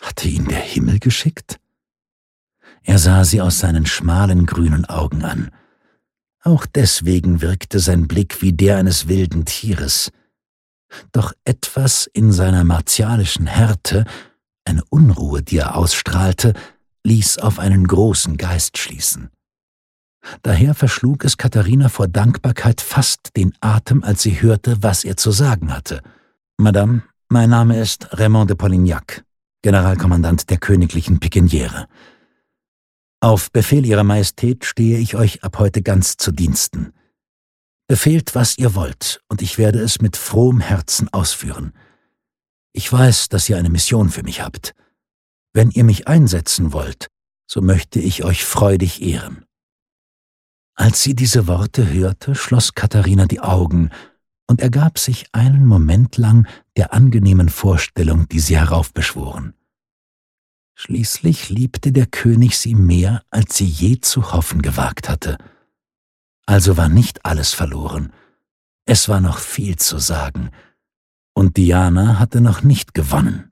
Hatte ihn der Himmel geschickt? Er sah sie aus seinen schmalen grünen Augen an. Auch deswegen wirkte sein Blick wie der eines wilden Tieres. Doch etwas in seiner martialischen Härte, eine Unruhe, die er ausstrahlte, ließ auf einen großen Geist schließen. Daher verschlug es Katharina vor Dankbarkeit fast den Atem, als sie hörte, was er zu sagen hatte. »Madame, mein Name ist Raymond de Polignac, Generalkommandant der königlichen Pikeniere. Auf Befehl Ihrer Majestät stehe ich euch ab heute ganz zu Diensten. Befehlt, was ihr wollt, und ich werde es mit frohem Herzen ausführen. Ich weiß, dass ihr eine Mission für mich habt. Wenn ihr mich einsetzen wollt, so möchte ich euch freudig ehren.« Als sie diese Worte hörte, schloss Katharina die Augen und ergab sich einen Moment lang der angenehmen Vorstellung, die sie heraufbeschworen. Schließlich liebte der König sie mehr, als sie je zu hoffen gewagt hatte. Also war nicht alles verloren. Es war noch viel zu sagen, und Diana hatte noch nicht gewonnen.